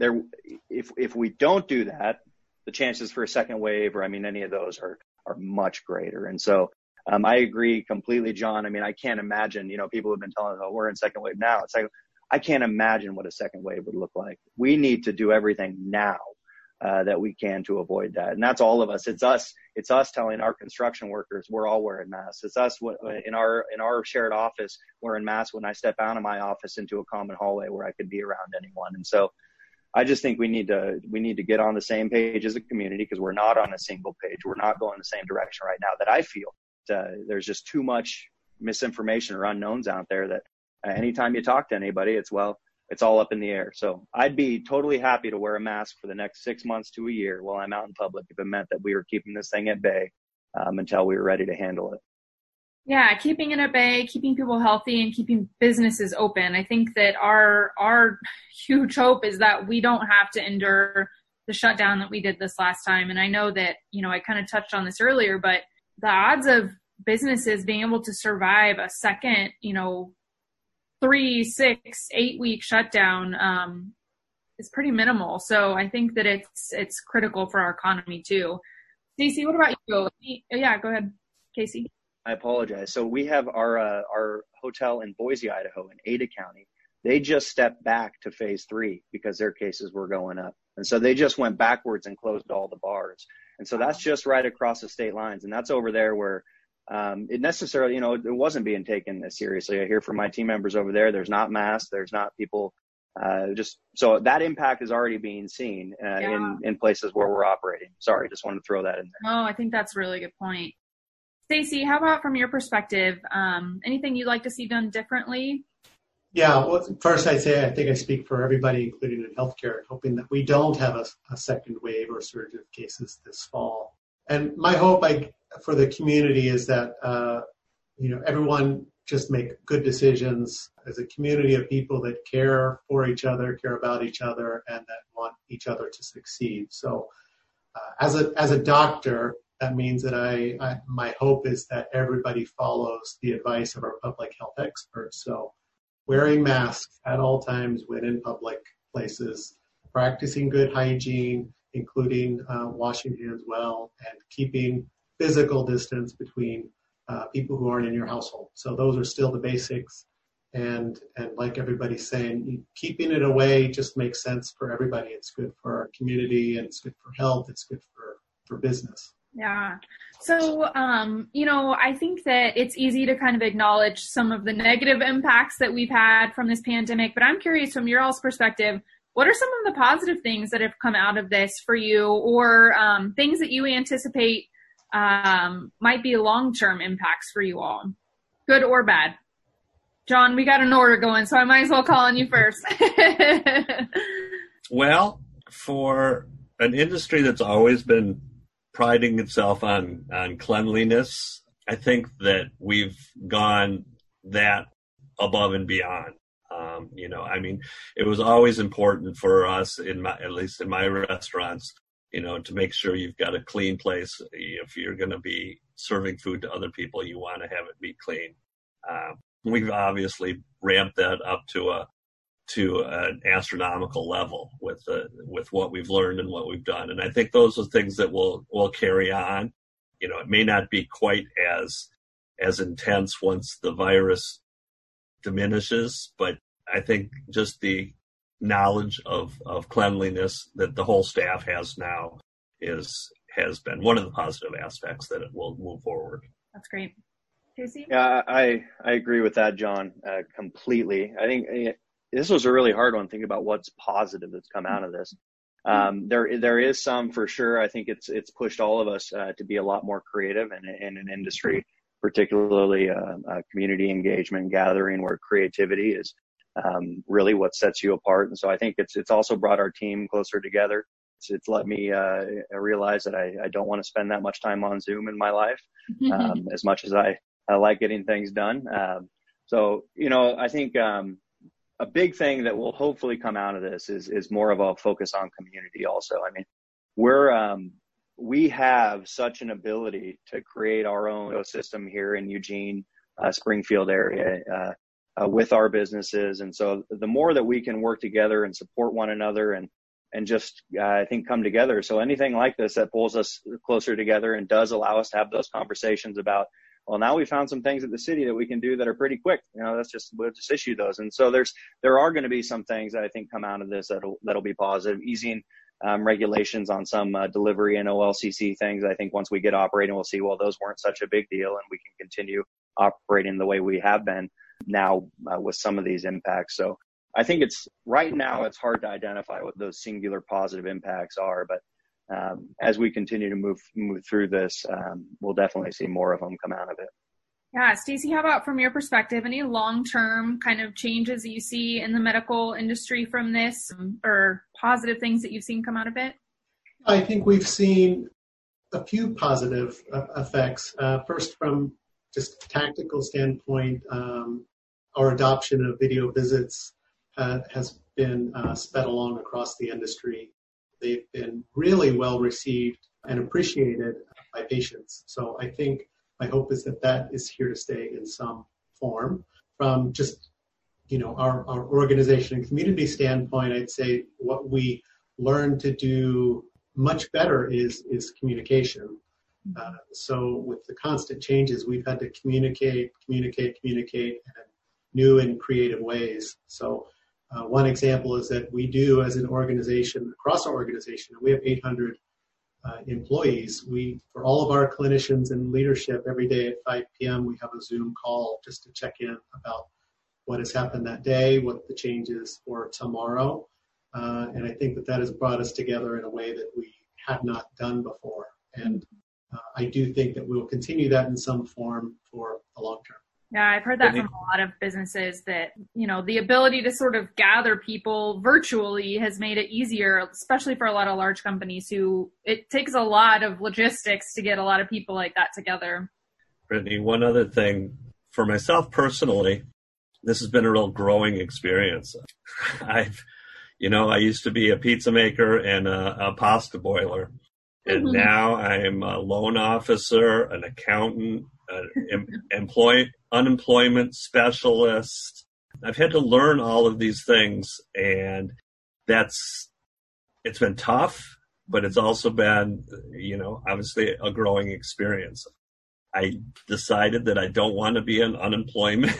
if we don't do that, the chances for a second wave or any of those are much greater. And so I agree completely, John. I mean, I can't imagine, people have been telling us, oh, we're in second wave now. It's like, I can't imagine what a second wave would look like. We need to do everything now that we can to avoid that. And that's all of us. It's us telling our construction workers we're all wearing masks. It's us in our shared office wearing masks when I step out of my office into a common hallway where I could be around anyone. And so I just think we need to get on the same page as a community, because we're not on a single page. We're not going the same direction right now. That I feel there's just too much misinformation or unknowns out there that anytime you talk to anybody, it's all up in the air. So I'd be totally happy to wear a mask for the next 6 months to a year while I'm out in public if it meant that we were keeping this thing at bay until we were ready to handle it. Yeah, keeping it at bay, keeping people healthy, and keeping businesses open. I think that our huge hope is that we don't have to endure the shutdown that we did this last time. And I know that, I kind of touched on this earlier, but the odds of businesses being able to survive a second, 3, 6, 8 week shutdown is pretty minimal. So I think that it's critical for our economy too. Stacey, what about you? Yeah, go ahead, Casey. I apologize. So we have our hotel in Boise, Idaho, in Ada County. They just stepped back to phase 3 because their cases were going up. And so they just went backwards and closed all the bars. And so that's just right across the state lines. And that's over there where it necessarily, it wasn't being taken as seriously. I hear from my team members over there, there's not masks, there's not people so that impact is already being seen in places where we're operating. Sorry, just wanted to throw that in there. Oh, I think that's a really good point. Stacey, how about from your perspective, anything you'd like to see done differently? Yeah, well, first I'd say I think I speak for everybody, including in healthcare, hoping that we don't have a second wave or surge of cases this fall. And my hope for the community is that, everyone just make good decisions as a community of people that care for each other, care about each other, and that want each other to succeed. So as a doctor, that means that my hope is that everybody follows the advice of our public health experts. So wearing masks at all times when in public places, practicing good hygiene, including washing hands well, and keeping physical distance between people who aren't in your household. So those are still the basics. And like everybody's saying, keeping it away just makes sense for everybody. It's good for our community, and it's good for health. It's good for business. Yeah. So, I think that it's easy to kind of acknowledge some of the negative impacts that we've had from this pandemic, but I'm curious from your all's perspective, what are some of the positive things that have come out of this for you, or things that you anticipate might be long-term impacts for you all, good or bad? John, we got an order going, so I might as well call on you first. Well, for an industry that's always been priding itself on cleanliness, I think that we've gone that above and beyond. It was always important for us, at least in my restaurants, to make sure you've got a clean place. If you're going to be serving food to other people, you want to have it be clean. We've obviously ramped that up to an astronomical level with what we've learned and what we've done. And I think those are things that will carry on. It may not be quite as intense once the virus diminishes, but I think just the knowledge of cleanliness that the whole staff has now has been one of the positive aspects that it will move forward. That's great. Casey? Yeah, I agree with that, John, completely. I think this was a really hard one, thinking about what's positive that's come out of this. There is some for sure. I think it's pushed all of us to be a lot more creative in an industry particularly community engagement and gathering where creativity is really what sets you apart. And so I think it's also brought our team closer together. It's let me realize that I don't want to spend that much time on Zoom in my life, as much as I like getting things done. So, I think a big thing that will hopefully come out of this is more of a focus on community also. I mean, we have such an ability to create our own ecosystem here in Eugene, Springfield area with our businesses. And so the more that we can work together and support one another and just, I think, come together. So anything like this that pulls us closer together and does allow us to have those conversations about, well, now we found some things at the city that we can do that are pretty quick. We'll just issue those. And so there are going to be some things that I think come out of this that'll be positive, easing regulations on some delivery and OLCC things. I think once we get operating, we'll see, well, those weren't such a big deal and we can continue operating the way we have been now with some of these impacts. So I think right now it's hard to identify what those singular positive impacts are, but as we continue to move through this, we'll definitely see more of them come out of it. Yeah. Stacy, how about from your perspective, any long-term kind of changes that you see in the medical industry from this, or positive things that you've seen come out of it? I think we've seen a few positive effects. First, from just a tactical standpoint, our adoption of video visits has been sped along across the industry. They've been really well received and appreciated by patients. So I think my hope is that is here to stay in some form. From just, our organization and community standpoint, I'd say what we learned to do much better is communication. So with the constant changes, we've had to communicate in new and creative ways. So one example is that we do, as an organization, across our organization, we have 800 employees. For all of our clinicians and leadership, every day at 5 p.m., we have a Zoom call just to check in about what has happened that day, what the changes for tomorrow. And I think that has brought us together in a way that we had not done before. And I do think that we'll continue that in some form for the long term. Yeah, I've heard that from a lot of businesses that, the ability to sort of gather people virtually has made it easier, especially for a lot of large companies who it takes a lot of logistics to get a lot of people like that together. Brittany, one other thing for myself personally, this has been a real growing experience. I used to be a pizza maker and a pasta boiler. And now I'm a loan officer, an accountant, unemployment specialist. I've had to learn all of these things, and it's been tough, but it's also been, obviously a growing experience. I decided that I don't want to be an unemployment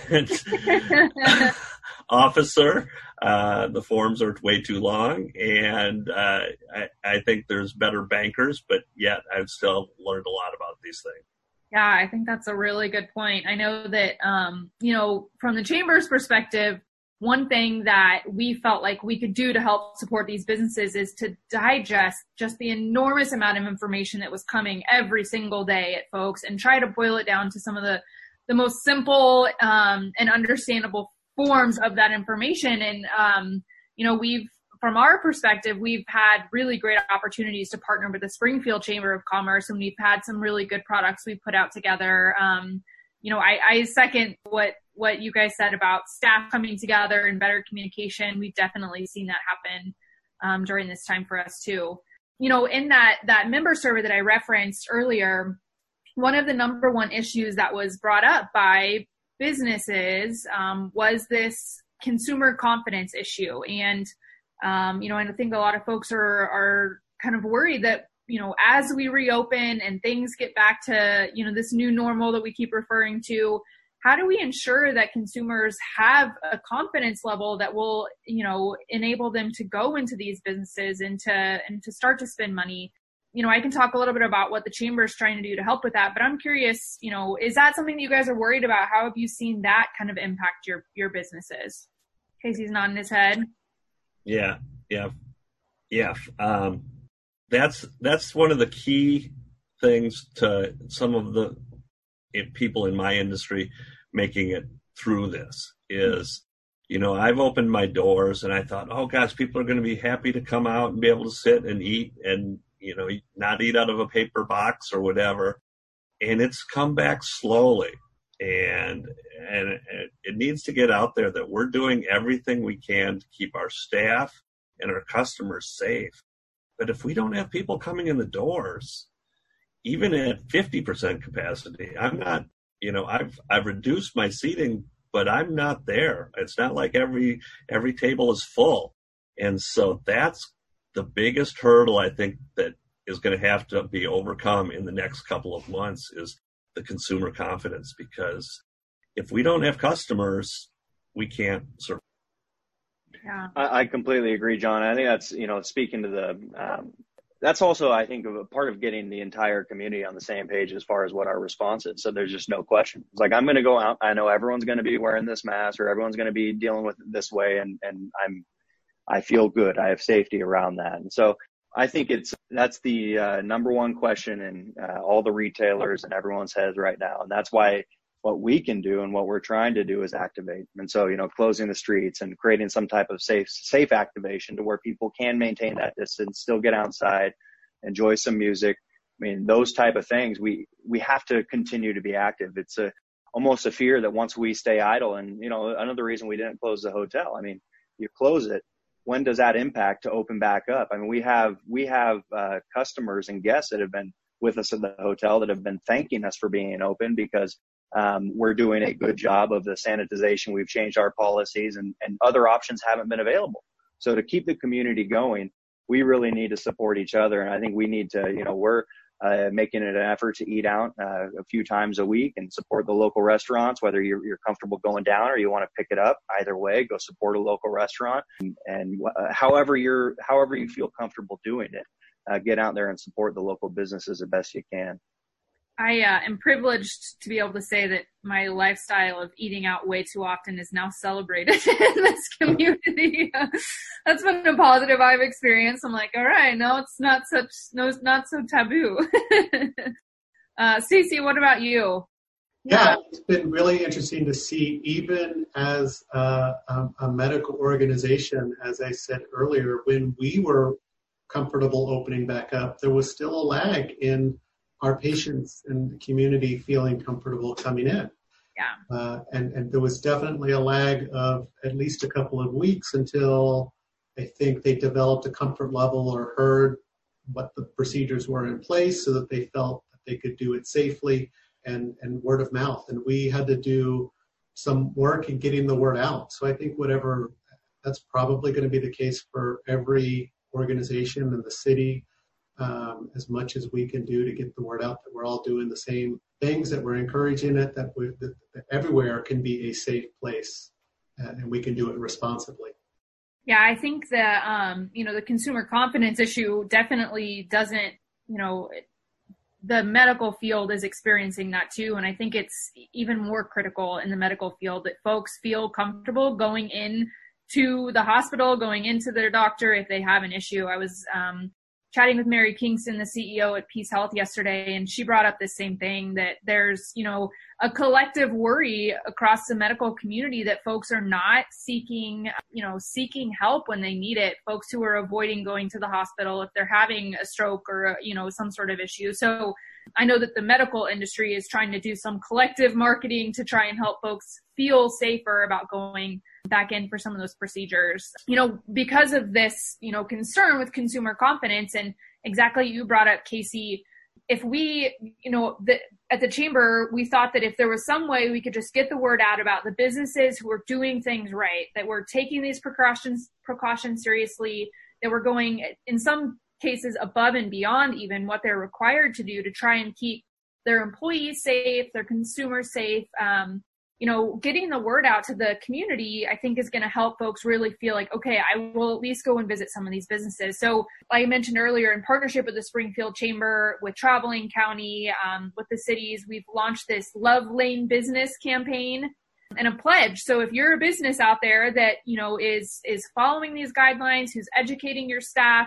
officer. The forms are way too long, and I think there's better bankers, but yet I've still learned a lot about these things. Yeah, I think that's a really good point. I know that, from the Chamber's perspective, one thing that we felt like we could do to help support these businesses is to digest just the enormous amount of information that was coming every single day at folks and try to boil it down to some of the most simple and understandable forms of that information. And, from our perspective, we've had really great opportunities to partner with the Springfield Chamber of Commerce, and we've had some really good products we've put out together. I second what you guys said about staff coming together and better communication. We've definitely seen that happen during this time for us too. In that member survey that I referenced earlier, one of the number one issues that was brought up by businesses was this consumer confidence issue. And I think a lot of folks are kind of worried that, as we reopen and things get back to, this new normal that we keep referring to, how do we ensure that consumers have a confidence level that will, enable them to go into these businesses and to start to spend money? I can talk a little bit about what the Chamber is trying to do to help with that, but I'm curious, is that something that you guys are worried about? How have you seen that kind of impact your businesses? Casey's nodding his head. Yeah. That's one of the key things to some of the people in my industry making it through this is, I've opened my doors and I thought, oh gosh, people are going to be happy to come out and be able to sit and eat and, not eat out of a paper box or whatever. And it's come back slowly. And it needs to get out there that we're doing everything we can to keep our staff and our customers safe. But if we don't have people coming in the doors, even at 50% capacity, I'm not, I've reduced my seating, but I'm not there. It's not like every table is full. And so that's the biggest hurdle I think that is going to have to be overcome in the next couple of months is the consumer confidence, because if we don't have customers, we can't survive. Yeah. I completely agree, John. I think that's, speaking to the, that's also, I think, a part of getting the entire community on the same page as far as what our response is. So there's just no question. It's like, I'm going to go out. I know everyone's going to be wearing this mask or everyone's going to be dealing with it this way. And I feel good. I have safety around that. And so I think that's the number one question in all the retailers and everyone's heads right now. And that's why what we can do and what we're trying to do is activate. And so, closing the streets and creating some type of safe activation to where people can maintain that distance, still get outside, enjoy some music. I mean, those type of things, we have to continue to be active. It's almost a fear that once we stay idle, and, another reason we didn't close the hotel. I mean, you close it, when does that impact to open back up? I mean, we have customers and guests that have been with us at the hotel that have been thanking us for being open because we're doing a good job of the sanitization. We've changed our policies and other options haven't been available. So to keep the community going, we really need to support each other. And I think we need to, we're making it an effort to eat out a few times a week and support the local restaurants, whether you're comfortable going down or you want to pick it up. Either way, go support a local restaurant and however you feel comfortable doing it, get out there and support the local businesses the best you can. I am privileged to be able to say that my lifestyle of eating out way too often is now celebrated in this community. That's been a positive I've experienced. I'm like, all right, no, it's not so taboo. Stacey, what about you? Yeah, it's been really interesting to see, even as a medical organization, as I said earlier, when we were comfortable opening back up, there was still a lag in our patients and the community feeling comfortable coming in. Yeah. And there was definitely a lag of at least a couple of weeks until I think they developed a comfort level or heard what the procedures were in place so that they felt that they could do it safely and word of mouth. And we had to do some work in getting the word out. So I think that's probably going to be the case for every organization in the city. As much as we can do to get the word out that we're all doing the same things, that we're encouraging it, that everywhere can be a safe place, and we can do it responsibly. Yeah, I think that, the consumer confidence issue definitely doesn't, the medical field is experiencing that too. And I think it's even more critical in the medical field that folks feel comfortable going in to the hospital, going into their doctor if they have an issue. I was, chatting with Mary Kingston, the CEO at Peace Health yesterday, and she brought up the same thing, that there's, a collective worry across the medical community that folks are not seeking help when they need it. Folks who are avoiding going to the hospital if they're having a stroke or, some sort of issue. So I know that the medical industry is trying to do some collective marketing to try and help folks feel safer about going back in for some of those procedures, because of this, concern with consumer confidence. And exactly, you brought up, Casey, if we, at the chamber, we thought that if there was some way we could just get the word out about the businesses who are doing things right, that we're taking these precautions seriously, that we're going in some cases above and beyond even what they're required to do to try and keep their employees safe, their consumers safe, getting the word out to the community, I think, is going to help folks really feel like, okay, I will at least go and visit some of these businesses. So like I mentioned earlier, in partnership with the Springfield Chamber, with Traveling County, with the cities, we've launched this Love Lane Business campaign and a pledge. So if you're a business out there that, is following these guidelines, who's educating your staff,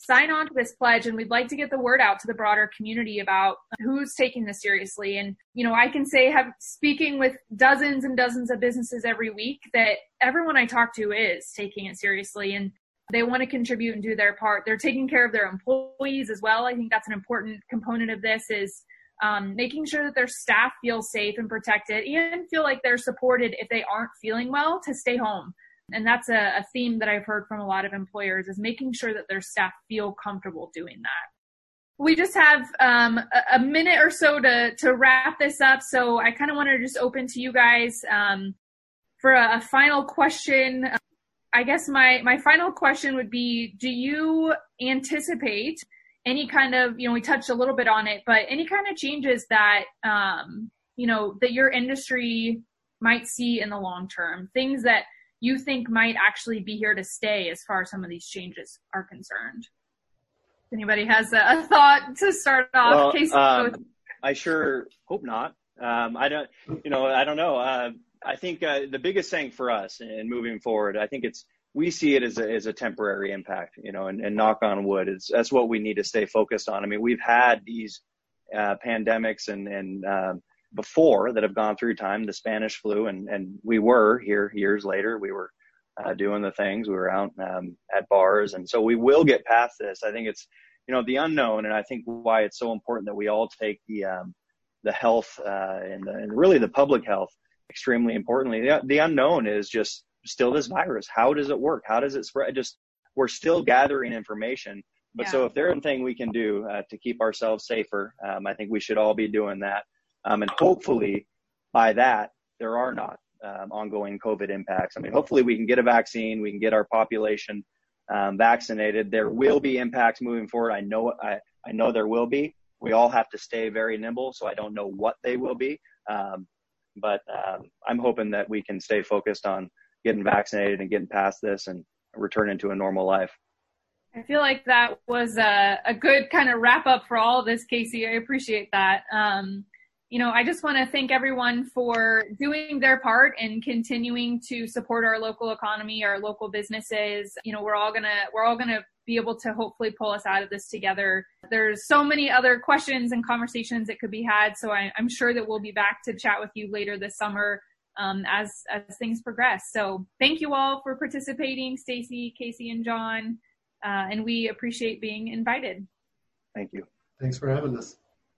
sign on to this pledge, and we'd like to get the word out to the broader community about who's taking this seriously. And, I can say, speaking with dozens and dozens of businesses every week, that everyone I talk to is taking it seriously, and they want to contribute and do their part. They're taking care of their employees as well. I think that's an important component of this, is making sure that their staff feel safe and protected and feel like they're supported if they aren't feeling well to stay home. And that's a theme that I've heard from a lot of employers, is making sure that their staff feel comfortable doing that. We just have a minute or so to wrap this up. So I kind of want to just open to you guys for a final question. I guess my final question would be, do you anticipate any kind of, we touched a little bit on it, but any kind of changes that, that your industry might see in the long term, things that you think might actually be here to stay as far as some of these changes are concerned? If anybody has a thought to start off? Well, I sure hope not. I don't know. I think the biggest thing for us in moving forward, I think we see it as a temporary impact, and knock on wood, that's what we need to stay focused on. I mean, we've had these pandemics and before that have gone through time, the Spanish flu, and we were here years later. We were doing the things. We were out at bars, and so we will get past this. I think it's the unknown, and I think why it's so important that we all take the health and really the public health extremely importantly. The unknown is just still this virus. How does it work? How does it spread? We're still gathering information. But So if there's anything we can do to keep ourselves safer, I think we should all be doing that. And hopefully by that, there are not ongoing COVID impacts. I mean, hopefully we can get a vaccine, we can get our population vaccinated. There will be impacts moving forward. I know there will be. We all have to stay very nimble, so I don't know what they will be. But I'm hoping that we can stay focused on getting vaccinated and getting past this and returning to a normal life. I feel like that was a good kind of wrap up for all of this, Casey. I appreciate that. I just want to thank everyone for doing their part and continuing to support our local economy, our local businesses. We're all gonna be able to hopefully pull us out of this together. There's so many other questions and conversations that could be had, so I'm sure that we'll be back to chat with you later this summer as things progress. So thank you all for participating, Stacy, Casey, and John, and we appreciate being invited. Thank you. Thanks for having us.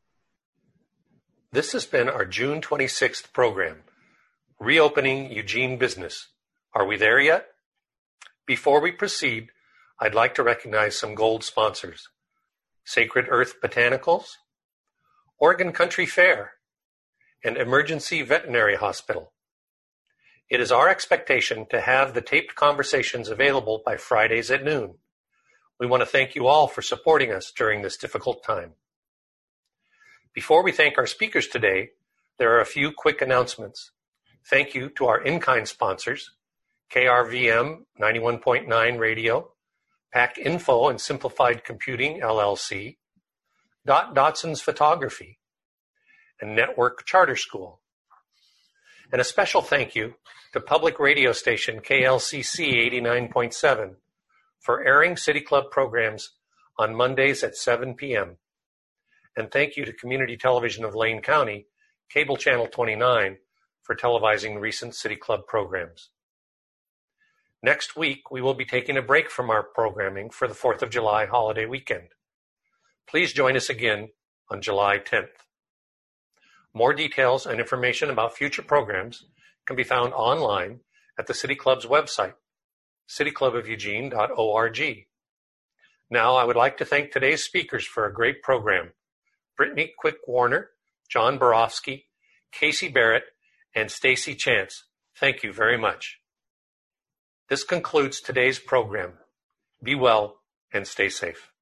This has been our June 26th program, Reopening Eugene Business. Are we there yet? Before we proceed, I'd like to recognize some gold sponsors: Sacred Earth Botanicals, Oregon Country Fair, and Emergency Veterinary Hospital. It is our expectation to have the taped conversations available by Fridays at noon. We want to thank you all for supporting us during this difficult time. Before we thank our speakers today, there are a few quick announcements. Thank you to our in-kind sponsors: KRVM 91.9 Radio, PAC Info and Simplified Computing, LLC, Dotson's Photography, and Network Charter School. And a special thank you to public radio station KLCC 89.7 for airing City Club programs on Mondays at 7 p.m. And thank you to Community Television of Lane County, Cable Channel 29, for televising recent City Club programs. Next week, we will be taking a break from our programming for the 4th of July holiday weekend. Please join us again on July 10th. More details and information about future programs can be found online at the City Club's website, cityclubofeugene.org. Now, I would like to thank today's speakers for a great program: Brittany Quick Warner, John Borofsky, Casey Barrett, and Stacy Chance. Thank you very much. This concludes today's program. Be well and stay safe.